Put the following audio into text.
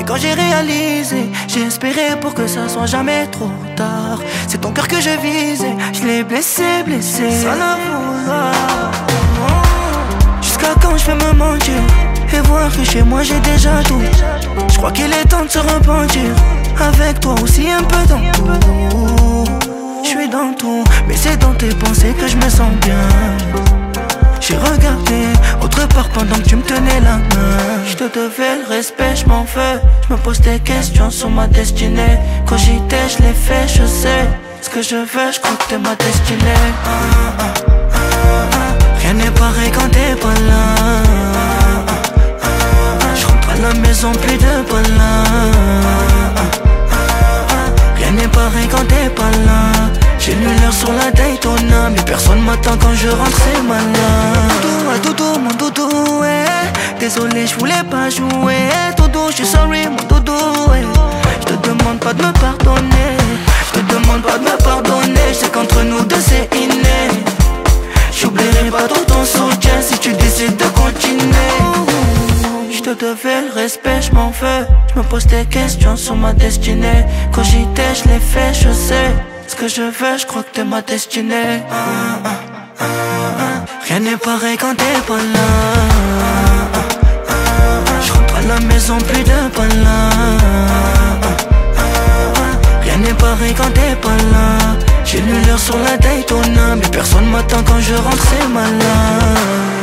quand j'ai réalisé, j'ai espéré pour que ça soit jamais trop tard. C'est ton cœur que je visais, je l'ai blessé, sans le vouloir. Jusqu'à quand je vais me mentir et voir que chez moi j'ai déjà tout. Je crois qu'il est temps de se repentir. Avec toi aussi un peu dans tout. Je suis dans tout, mais c'est dans tes pensées que je me sens bien. J'ai regardé autre part pendant que tu me tenais la main. Je te devais le respect, je m'en veux. Je me pose des questions sur ma destinée. Cogiter, je l'ai fait, je sais. Ce que je veux, je crois que t'es ma destinée. Rien n'est pareil quand t'es pas là. Je rentre à la maison, plus de balles. Rien n'est pareil quand t'es pas là. J'ai lu l'heure sur la Daytona, mais personne m'attend quand je rentre, c'est malin. Doudou, mon doudou, désolé, je voulais pas jouer. Doudou, je suis sorry, mon doudou, Je te demande pas de me pardonner. Je te demande pas de me pardonner. Je sais qu'entre nous deux c'est inné. J'oublierai pas tout ton soutien si tu décides de continuer. Je te devais le respect, je m'en veux. Je me pose des questions sur ma destinée. Cogiter, je l'ai fait, je sais. Ce que je veux, je crois que t'es ma destinée. Rien n'est pareil quand t'es pas là. Je rentre à la maison, plus de balles. Rien n'est pareil quand t'es pas là. J'ai lu l'heure sur la Daytona, mais personne m'attend quand je rentre, c'est malin.